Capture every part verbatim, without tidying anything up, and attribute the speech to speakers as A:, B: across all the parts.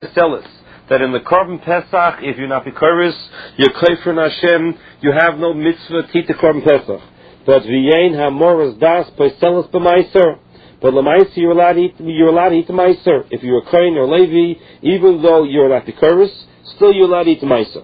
A: tell us that in the Korban Pesach, if you're not Bikoris, you're Kofer Hashem, you have no mitzvah to eat the Korban Pesach. But V'yein HaMoras Das Poiselis B'Maiser. But L'Maiser, you're allowed to eat, you're allowed to eat the Maiser. If you're a Kohen or Levi, even though you're not Bikoris, still you're allowed to eat the Maiser.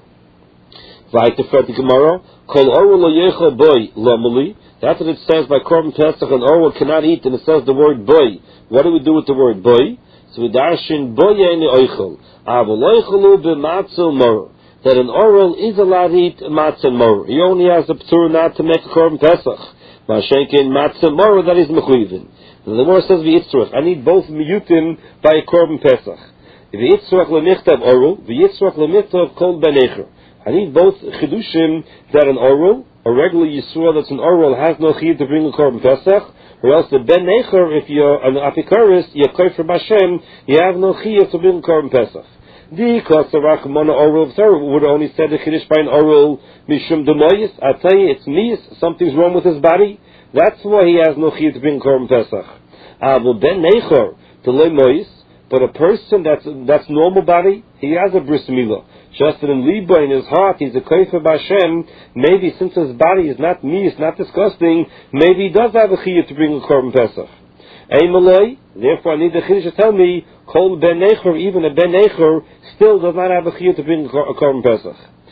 A: V'ayte Fred the Gemara, Kol Orul Lo Yechel Boy Lomeli. That's what it says by Korban Pesach, and Orul cannot eat, and it says the word Boy. What do we do with the word Boy? So we darshin boyeni oichel, avol oichelu b'matzil mor. That an oral is allowed to eat matzil mor. He only has the p'tur not to make a korban pesach. Mashenkin matzil mor, that is mechuyvin. The Gemara says v'yitzruach. I need both miyutim by a korban pesach. V'yitzruach lemichtav oral, v'yitzruach lemichtav kol benecher. I need both chidushim that an oral, a regular yisrael that's an oral, has no chiyuv to bring a korban pesach. Or else the ben necher, if you're an apikoris, you're kofer b'Hashem, you have no chiyuv to bring korban pesach. The cost of rachmana oral would only said the chiddush by an oral mishum demoyis. I tell you, it's miyis. Something's wrong with his body. That's why he has no chiyuv to bring korban pesach. Avol ben necher to loy moyis, but a person that's that's normal body, he has a bris milah. Just that in liba, in his heart, he's a kofer b'Hashem. Maybe since his body is not miyis, not disgusting, maybe he does have a chiyuv to bring a korban pesach. Eimalei, therefore I need the chiddush to tell me, kol ben necher, even a ben necher, still does not have a chiyuv to bring a korban pesach.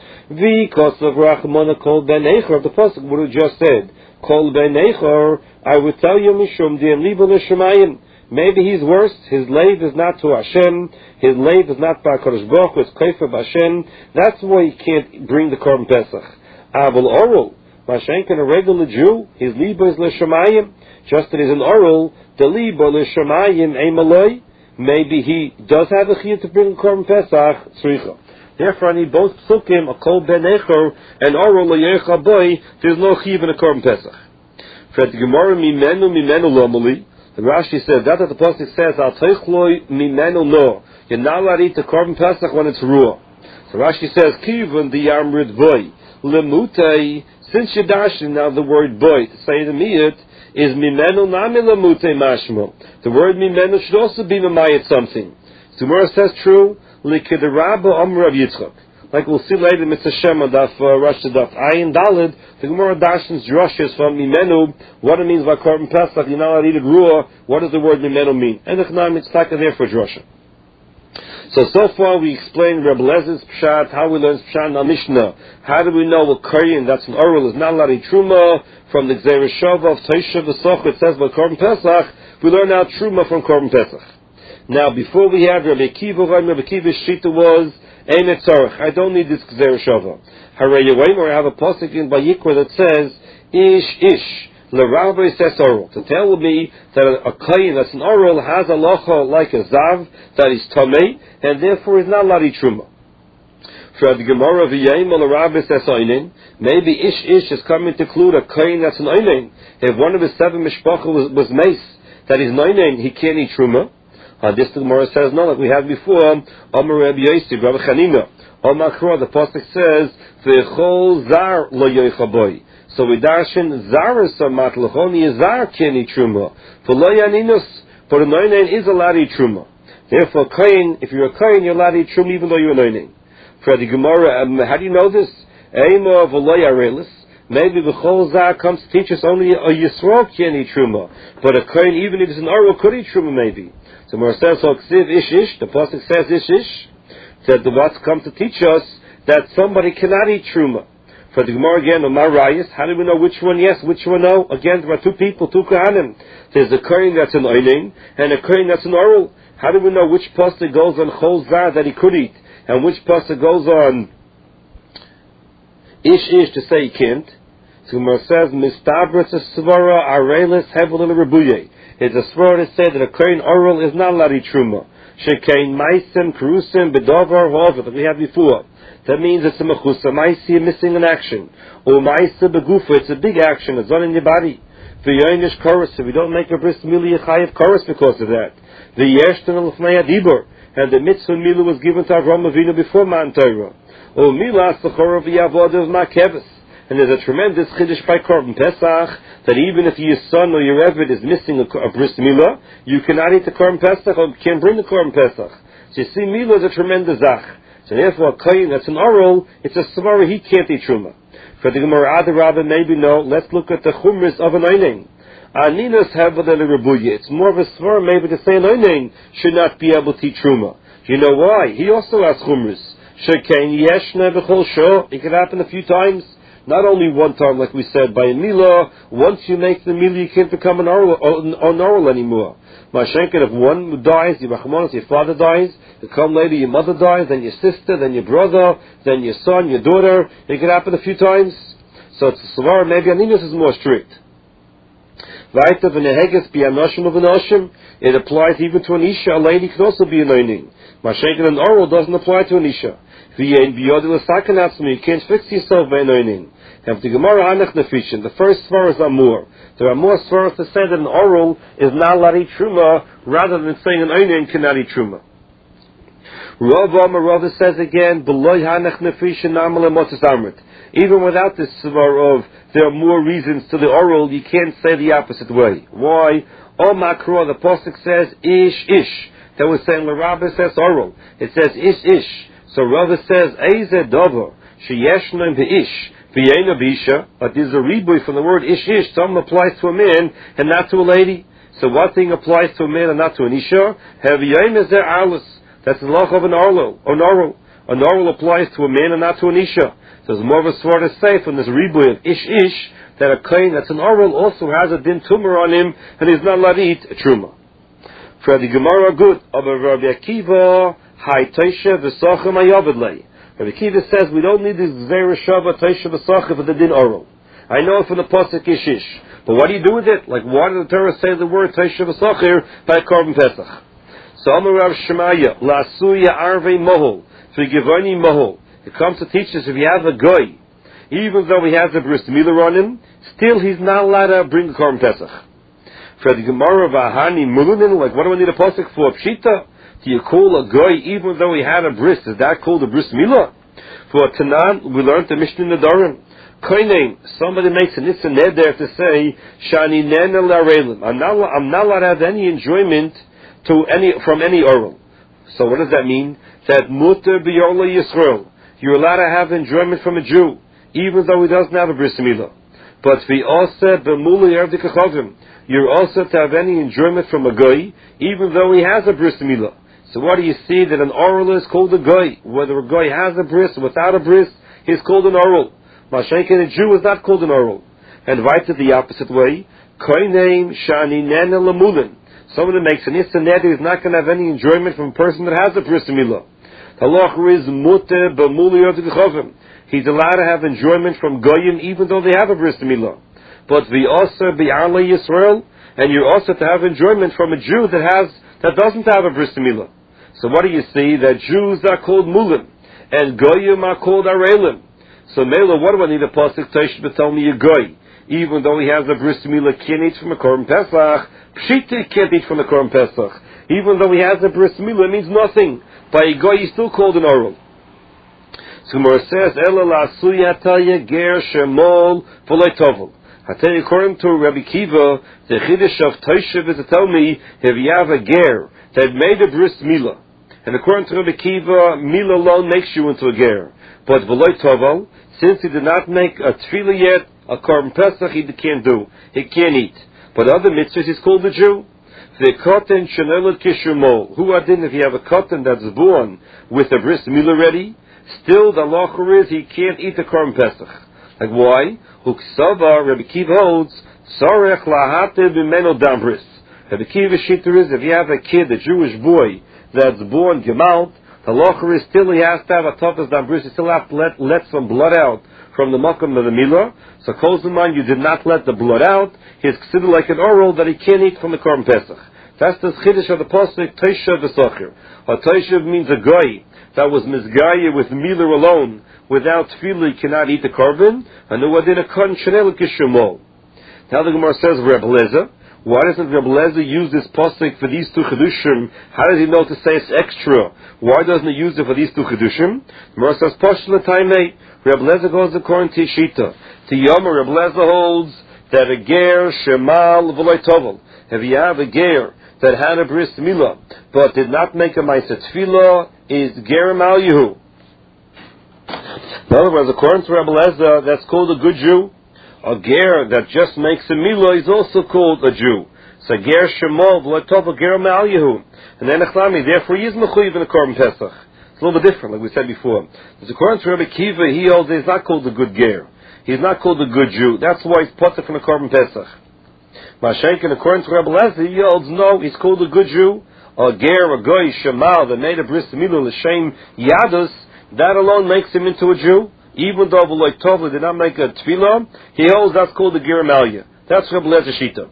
A: Because of rachmana kol ben necher, the pasuk would have just said, kol ben necher, I would tell you mishum di'em liba l'shemayim. Maybe he's worse. His leiv is not to Hashem. His leiv is not by Kodesh Baruch Hu. It's kofer b'Hashem. That's why he can't bring the korban pesach. Avol oral, Mashenkin, a regular Jew, his liba is l'shemayim. Just that he's an oral, the liba l'shemayim eimaloi. Maybe he does have a chiyuv to bring the korban pesach. Tzricha. Therefore, I need both psukim, a kol ben necher, and oral l'yecha boy. There's no chiyuv in a korban pesach. For the Gemara mimenu mimenu lomali. The Rashi says that, that the pasuk says al teichloi mimenu no. You're not allowed to eat the korban pesach when it's raw. So Rashi says kivun the yamrid boy lemutei. Since you're dashing now the word boy to say the miyut is mimenu nami lemutei mashmo. The word mimenu should also be memayit something. So Gemara says true likiderabba amr Rav Yitzchak. Like we'll see later, Mister Shem on Daf Rosh Daf Ayin Dalid, the Gemara Dashan's drushes from Mimenu, what it means by korban pesach. You're not allowed to eat it raw. What does the word Mimenu mean? And the Chnam it's taka there for drusha. So so far we explained Reb Lez's pshat, how we learn pshat in our Mishnah. How do we know what koyin that's an oral is not allowed to eat truma from the Gzeir Shava of Tosha V'Soch? It says by korban pesach. We learn now truma from korban pesach. Now before we had Rabbi Akiva, Rabbi Akiva's shita was I don't need this Gzeir Shava. Harei Yewemer, I have a pasuk in Vayikra that says, Ish Ish, L'Ravai says oral. To tell me that a koyin that's an oral has a locha like a zav, that is tamei, and therefore is not allowed to eat truma. For the Gemara V'yemer, L'Ravai says oinin, maybe Ish Ish is coming to include a koyin that's an oinin. If one of his seven mishpacha was, was mace, that is oinin, he can't eat truma. Uh, this the Gemara says no, like we had before. Amar Rabbi Yosef, Rabbi Chanina, Omakra. The pasuk says v'chol zar lo yochaboy. So we darshan zar samat lechoni zar keni truma. For lo yaninus, but a noinen is allowed to eat truma. Therefore, koyin, if you're a koyin, you're allowed to eat truma even though you're a noinen. For the Gemara, um, how do you know this? Eima v'lo yarelis. Maybe the chol zar comes to teach us only a yisrael can eat truma, but a koyin, even if it's an oral, could eat truma maybe. So Gemara says, so ksiv ish ish, the pasuk says ish ish, that the what's come to teach us that somebody cannot eat truma. For the Gemara again, Omar Rayis, how do we know which one yes, which one no? Again, there are two people, two kohanim. There's a kohen that's an oinin, and a kohen that's an oral. How do we know which pasuk goes on chol zar that he could eat, and which pasuk goes on ish ish to say he can't? So Gemara says, mistabra to svara arelis hevel in rebuye. It's a svara to say that a kohen oral is not allowed to eat truma. Shekein maisem krusim bedovar hover that we had before. That means it's a mechusa maisi missing an action. Or maisa begufa, it's a big action. It's on in your body. The yoinish chorus, if we don't make a bris mili chayiv chorus because of that. The yeshtan l'fnei adibur, and the mitzvah milu was given to Avraham Avinu before Mount Torah. Or milas the chorah v'yavod is makeves. And there's a tremendous chiddush by korban pesach that even if your son or your eved is missing a, a bris milah, you cannot eat the korban pesach or can't bring the korban pesach. So you see, Mila is a tremendous zach. So therefore, a kohen that's an oral, it's a svara, he can't eat truma. For the Gemara Adarabba, maybe no, let's look at the chumris of an eining. Aninas havadel rebuya. It's more of a svara, maybe to say an eining should not be able to eat truma. You know why? He also has chumris. Shekain yeshna b'chol shor. It could happen a few times. Not only one time, like we said, by a milah. Once you make the milah, you can't become an oral, an oral anymore. Mashenkin, if one dies, your machmanas, your father dies, you come later, your mother dies, then your sister, then your brother, then your son, your daughter. It could happen a few times. So it's a svara, maybe Aninus is more strict. It applies even to an isha. A lady can also be an eining. Mashenkin, an oral doesn't apply to an isha. You can't fix yourself by an eining. Have the Gemara Hanach Nefishin. The first svara is Amur. There are more svaras to say that an oral is not allowed to eat truma, rather than saying an eining cannot eat truma. Rav Amar Rav says again, B'loy Hanach Nefishin Namale Motzes Amrit. Even without this svara of there are more reasons to the oral, you can't say the opposite way. Why? O Makro, the Pasuk says Ish Ish. That was saying L'Rabba says oral. It says Ish Ish. So Rav says Eize Dover Sheyeshnem Be'ish. But there's a ribuy from the word ish ish. Some applies to a man and not to a lady. So what thing applies to a man and not to an isha? Haviyayim is there arlus. That's the law of an arlo, an oral. An oral applies to a man and not to an isha. So there's more of a sword to say from this ribuy of ish ish that a kohen that's an oral also has a din tumor on him and he's not allowed to eat a truma. For the Gemara good of a Rabbi Akiva, Hai Tosha v'Sachem Ayavidlei. Rabbi Akiva says we don't need this Zera Shava Tosha v'Sachem for the din oral. I know it from the pasuk ish ish, but what do you do with it? Like, why did the Torah say the word Tosha v'Sachem by Korban Pesach? So Amar Rav Shemaya La'asuya Arvei Mohol V'Givoni Mohol. It comes to teach us if you have a goy, even though he has a bris milah on him, still he's not allowed to bring a Korban Pesach. For the Gemara V'Ahani Mulunin, like, what do I need a pasuk for? Pshita. Do you call a goy even though he had a bris? Is that called a bris milah? For Tanan, we learned the Mishnah Nadarim. Koinem, somebody makes an itzah neder to say, Shani nena l'arelim. I'm not, I'm not allowed to have any enjoyment to any, from any oral. So what does that mean? That muter b'yorla Yisrael. You're allowed to have enjoyment from a Jew, even though he doesn't have a bris milah. But v'oseh b'muli erdikachavim. You're also to have any enjoyment from a goy, even though he has a bris milah. So what do you see that an oral is called a goy? Whether a goy has a bris or without a bris, he's called an oral. Mashenkin, a Jew is not called an oral. And right to the opposite way, koinem shani nena lamulin. Someone that makes an issa neder is not going to have any enjoyment from a person that has a bris milah. Halacha is muter b'muli erdikachavim. He's allowed to have enjoyment from goyim even though they have a bris milah. But the also bi'arla Yisrael, and you're also to have enjoyment from a Jew that has that doesn't have a bris milah. So what do you see? That Jews are called mulim, and goyim are called arelim. So Mela, what do I need a pasuk Tosh to tell me a goy? Even though he has a bris milah, can't eat from a Korban Pesach. Pshita can't eat from a Korban Pesach. Even though he has a bris milah, it means nothing. By a goy, he's still called an oral. So Gemara says, Ela la'asuya talya ger shemol v'lei tovel. I tell you, according to Rabbi Kiva, the chiddush of Toshav is to tell me if you have a ger that made a bris milah, and according to Rabbi Kiva, milah alone makes you into a ger. But v'lei tovel, since he did not make a tefillah yet, a Korban Pesach he can't do. He can't eat. But other mitzvahs he's called a Jew. The cotton shenelet kishumol. Who adin if you have a cotton that's born with a bris milah ready, still the halacha is he can't eat the Korban Pesach. Like why? Huksava Rabbi Kiva holds sarech lahate b'meno dam bris. Rabbi Kiva shiter is if you have a kid, a Jewish boy that's born gemalt, the halacha is still he has to have a toughest dam bris. He still have to let let some blood out from the makam of the milah. So Kozman, you did not let the blood out. He is considered like an oral that he can't eat from the Korban Pesach. That's the chiddush of the pasuk Toshav v'Sachir. A Toshav means a goy that was misgaya with milah alone, without tefillah, he cannot eat the korban. And the wadin a kon shenel kishumol. Now the Gemara says, Rebbe Lezer, why doesn't Rebbe Lezer use this pasuk for these two chedushim? How does he know to say it's extra? Why doesn't he use it for these two chedushim? The Gemara says, Poshla taimei. Rebbe Lezer goes according to Shita. To Yom, Rebbe Lezer holds that a ger shemal v'loy tovel. If you have a ger that had a bris milah but did not make a ma'aser tefillah is ger mal yehu. In other words, according to Rabbi Eliezer, that's called a good Jew. A ger that just makes a milah is also called a Jew. So ger shemol v'latov a ger mal yehu. And then echlami, therefore he is mechuyev in a korban pesach. It's a little bit different, like we said before. But according to Rabbi Kiva, he holds he's not called a good ger. He's not called a good Jew. That's why he's potter from a korban pesach. Mashenkin, according to Rabbi Eliezer, he holds no, he's called a good Jew. A ger, a goy, shemal, that made a bris milah l'shem yadus, that alone makes him into a Jew. Even though V'loy Tovla did not make a tefillah, he holds that's called a ger malya. That's Rabbi Eliezer shita.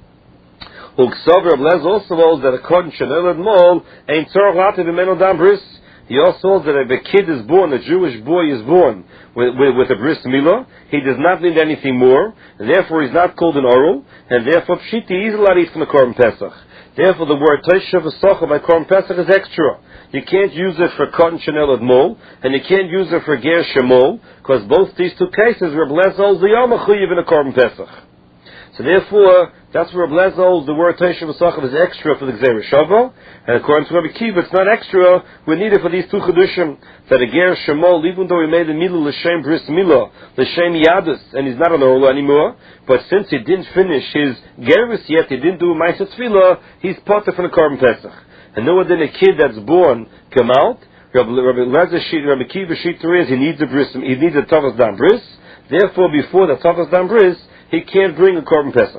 A: Uksav Rabbi Eliezer also holds that a kohen shenelad mol ain't tzorach lativ b'meno dam bris. He also holds that if a kid is born, a Jewish boy is born with, with, with a bris milah, he does not need anything more, and therefore he's not called an oral, and therefore pshiti he's allowed to eat from the korban pesach. Therefore the word Toshav V'socha by korban pesach is extra. You can't use it for cotton chanel ad mol, and you can't use it for ger shemol, because both these two cases, Rabbi Eliezer holds the yom achuyev in a korban pesach. So therefore, that's where Rabbi Eliezer holds the word Toshav V'socha is extra for the Gzeira Shava, and according to Rabbi Kiva, it's not extra, we need it for these two chedushim, that a ger shemol, even though he made the milah l'shem bris milah, l'shem yadus, and he's not an orla anymore, but since he didn't finish his gerus yet, he didn't do ma'aser tefillah, he's potter from the korban pesach. And no more than a kid that's born come out. Rabbi Eliezer sheet, Rabbi Kiva sheet is he needs a bris, he needs a tavas dam bris. Therefore, before the tavas dam bris, he can't bring a korban pesach.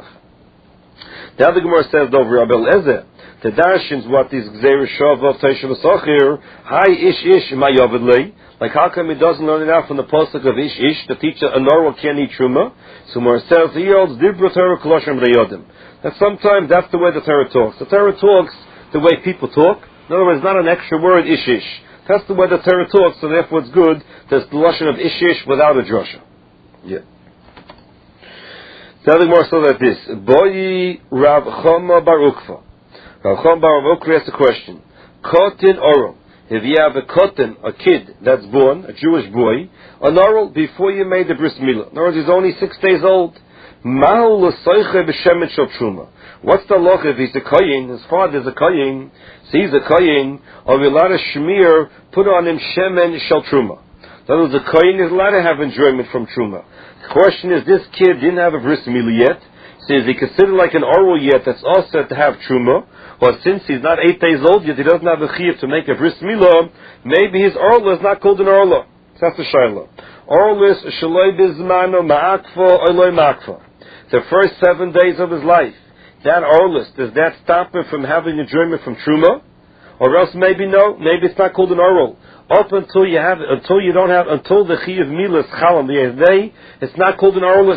A: Now the Gemara says over Rabbi Eliezer, the darshins what is gzeir shava Toshav V'socha, hi ish ish mayovid lei. Like how come he doesn't learn it out from the pasuk of ish ish? The teacher a normal can't eat truma. So Gemara says he holds dibra Torah koloshim reyodim. That sometimes that's the way the Torah talks. The Torah talks the way people talk. In other words, not an extra word, ish ish. That's the way the Torah talks, so therefore it's good. There's the lashon of ish ish without a drasha. Yeah. Telling more so like this. Boyi Rav Chama Bar Ukva. Rav Chama Bar Ukva asks a question. Kotin oral. If you have a kotin, a kid that's born, a Jewish boy, an oral before you made the bris milah. In other words, he's only six days old. Mahu l'soiche b'shemet shel truma. What's the loch if he's a koyin, his father's a koyin, so he's a koyin, or we allowed a shmir, put on him shemen shel truma. In other words, the koyin is allowed to have enjoyment from truma. The question is, this kid didn't have a bris milah yet, so is he considered like an oral yet that's also to have truma, or since he's not eight days old yet, he doesn't have a chiyuv to make a bris milah, maybe his orla is not called an orla. So that's the shayla. Orla is shaloi bizmano ma'akfa oiloi ma'akfa. The first seven days of his life, that orlus, does that stop him from having enjoyment from truma? Or else maybe no, maybe it's not called an oral. Up until you have, until you don't have, until the chiyuv milas chalam the eighth day, it's not called an orlus.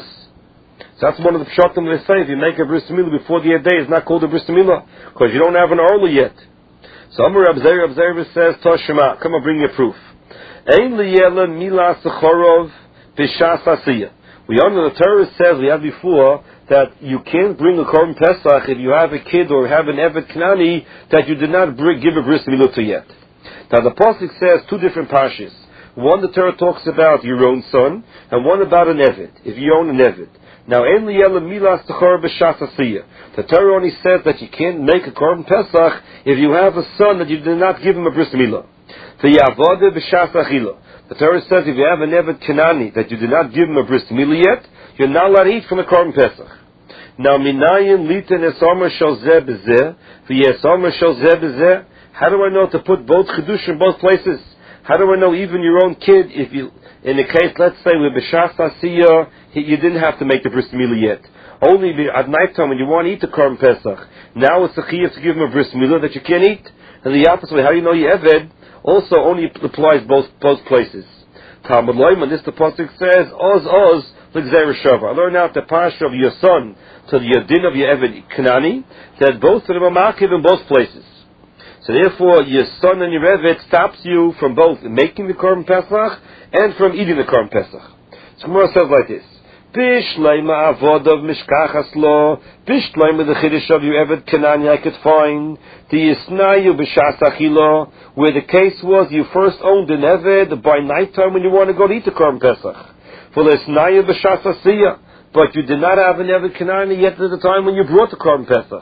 A: So that's one of the pshatim they say. If you make a bris milah before the eighth day, it's not called a bris milah because you don't have an orla yet. So Amar Reb Zera, Reb Zera says, Toshima, come on, bring your proof. Ein liyela milas sechorov b'shas asiyah. We under the Torah says we have before that you can't bring a korban pesach if you have a kid or have an evet knani that you did not bring, give a bris milah to yet. Now the pasuk says two different parshas. One the Torah talks about your own son, and one about an evet if you own an evet. Now ein liyela milas techor b'shas asiyah. The Torah only says that you can't make a korban pesach if you have a son that you did not give him a bris milah. V'yavode b'shas achila. The Torah says if you have an Evet Kanani that you did not give him a bris milah yet, you're not allowed to eat from the korban pesach. Now, minayin liten esomer shel zeh b'zeh, v'yesomer shel zeh b'zeh. How do I know to put both chidush in both places? How do I know even your own kid, if you, in the case, let's say with b'shas asiyah, you didn't have to make the bris milah yet. Only at night time when you want to eat the korban pesach, now it's a chiyuv to give him a bris milah that you can't eat. And the opposite way, how do you know you eved? Also only applies both both places. Talmud Loiman, this the pasuk says, Oz Oz l'gzeira shava. I learn out the parsha of your son to the yadin of your eved Kanani, that both of them are makiv in both places. So therefore, your son and your eved stops you from both making the korban pesach and from eating the korban pesach. So Gemara says like this: Bishleima avodav mishkachas lo. Bishleima the chiddush of your eved Kanani I could find. The yisnayu b'shas achilo, where the case was you first owned an eved by nighttime when you want to go to eat the korban pesach. For the yisnayu b'shas asiyah, but you did not have an eved Kanani yet at the time when you brought the korban pesach.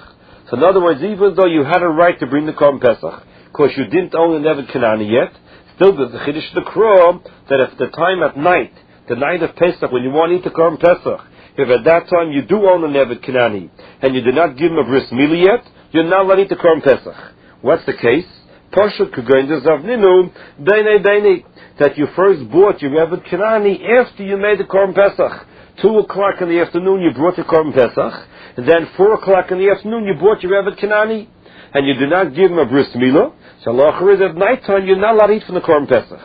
A: So in other words, even though you had a right to bring the Korban Pesach, because you didn't own the Neved Kanani yet, still there's the Chiddush of the Krom, that at the time at night, the night of Pesach, when you want to eat the Korban Pesach, if at that time you do own a Neved Kanani, and you did not give him a bris milah yet, you're not allowed to eat the Korban Pesach. What's the case? Pashut Kugoin Zavninu, Beinei Beinei, that you first bought your Neved Kanani after you made the Korban Pesach. Two o'clock in the afternoon you brought the Korban Pesach, and then four o'clock in the afternoon you bought your Neved Kanani, and you did not give him a bris milah. So Allah is at night time you're not allowed to eat from the Korban Pesach.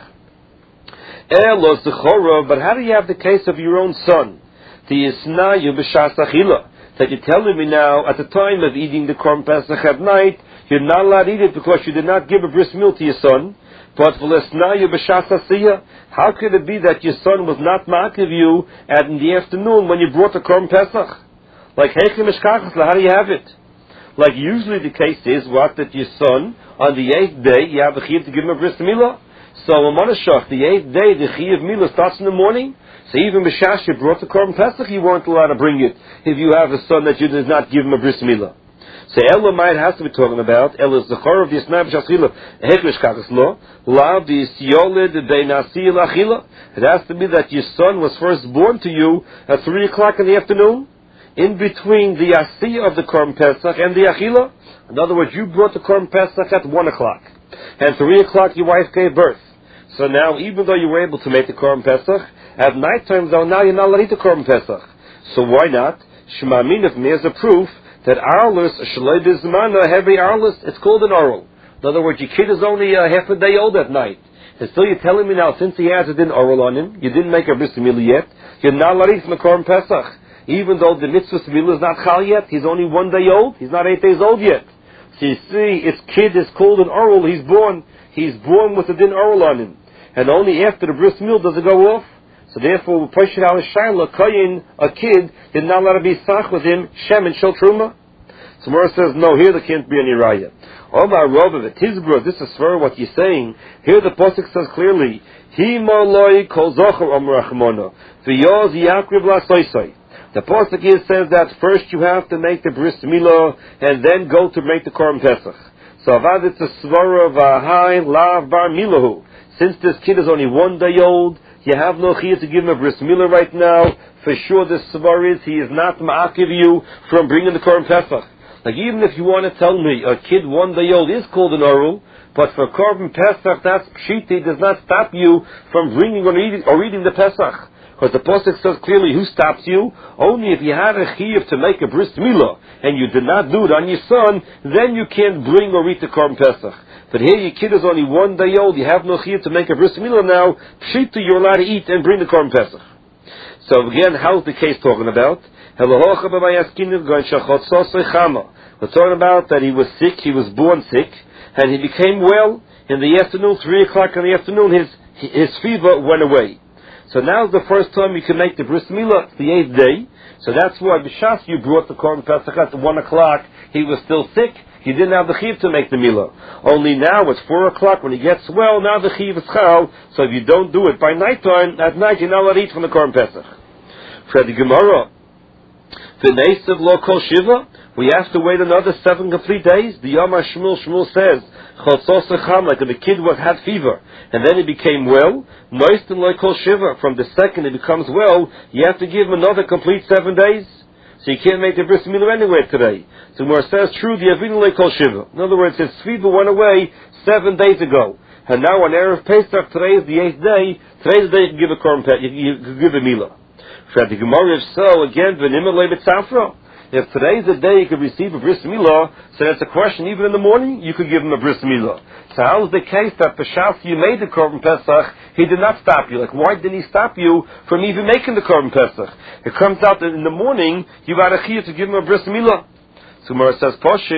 A: Elos Zechorah, but how do you have the case of your own son? The Yisnayu b'shas achila, that you're telling me now, at the time of eating the Korban Pesach at night, you're not allowed to eat it because you did not give a bris milah to your son. But v'lesnayu b'shas asiyah, how could it be that your son was not ma'akiv you at in the afternoon when you brought the Korban Pesach? Like heichim eshkachas, how do you have it? Like usually the case is what, that your son on the eighth day you have a chiyuv to give him a bris milah. So a monashach, the eighth day the chiyuv milah starts in the morning. So even b'shash you brought the Korban Pesach, you weren't allowed to bring it if you have a son that you did not give him a bris milah. So Elamite has to be talking about Elah Zechor of the Yisnai b'shas chila heklish kakas lo la v'yisyoled beinasi l'achila. It has to be that your son was first born to you at three o'clock in the afternoon, in between the asiyah of the Korban Pesach and the achila. In other words, you brought the Korban Pesach at one o'clock, and three o'clock your wife gave birth. So now, even though you were able to make the Korban Pesach at night time, though now you're not allowed to eat the Korban Pesach. So why not? Shema Minif me as a proof that arlus shalei bizmana heavy arlus, it's called an oral. In other words, your kid is only uh, half a day old at night, and still you're telling me now, since he has a din oral on him, you didn't make a bris milah yet, you're not allowed to eat from the Korban Pesach, even though the mitzvah milah is not chal yet. He's only one day old. He's not eight days old yet. So you see, his kid is called an oral. He's born. He's born with a din oral on him, and only after the bris milah does it go off. So therefore, we push it out of Shaila, Kayin, a kid, did not let it be sach with him, Shem and Shel Truma. So Mora says, no, here there can't be any raya. Omar Rov, Tizbro, this is for what you're saying. Here the Pasuk says clearly, Hi Moloi Kol Zocher Omar Achmona, V'yoz Yakriv Lasoisoi. The Pasuk here says that first you have to make the bris milah, and then go to make the Korban Pesach. So Avad it's a svara v'ahai lav bar milahu. Since this kid is only one day old, you have no chiyuv to give him a bris milah right now. For sure, the svar is he is not ma'akiv you from bringing the Korban Pesach. Like even if you want to tell me a kid one day old is called an orul, but for Korban Pesach that's pshiti, does not stop you from bringing or eating or eating the Pesach. Because the Pasuk says clearly, who stops you? Only if you had a chiyuv to make a bris milah and you did not do it on your son, then you can't bring or eat the Korban Pesach. But here your kid is only one day old, you have no chiyuv to make a bris milah now, pshita you're allowed to eat and bring the Korban Pesach. So again, how's the case talking about? We're talking about that he was sick, he was born sick, and he became well. In the afternoon, three o'clock in the afternoon, his his fever went away. So now's the first time you can make the bris milah, it's the eighth day. So that's why b'shas you brought the Korban Pesach at one o'clock, he was still sick. He didn't have the chiyuv to make the milah. Only now it's four o'clock when he gets well. Now the chiyuv is chal. So if you don't do it by night time, at night you're not allowed to eat from the Korban Pesach. For the Gemara, v'neisav lo kol shiva, we have to wait another seven complete days. The Yomar Shmuel Shmuel says chotzos echam, like if the kid was had fever and then he became well. Noistin lo kol shiva, from the second he becomes well, you have to give him another complete seven days. So you can't make the bris milah anyway today. So Gemara says, true, the Avinu le kol shiva. In other words, his fever went away seven days ago. And now on Erev Pesach, today is the eighth day, today's the day you can give a korban, you, you can give a milah. For the Gemara, if so, again, v'nimah le b'tzafra. If today's the day you could receive a bris milah, so that's a question, even in the morning, you could give him a bris milah. So how is the case that b'shas you made the Korban Pesach, he did not stop you? Like, why didn't he stop you from even making the Korban Pesach? It comes out that in the morning, you got a chiyuv to give him a bris milah. So Gemara says, Posheh,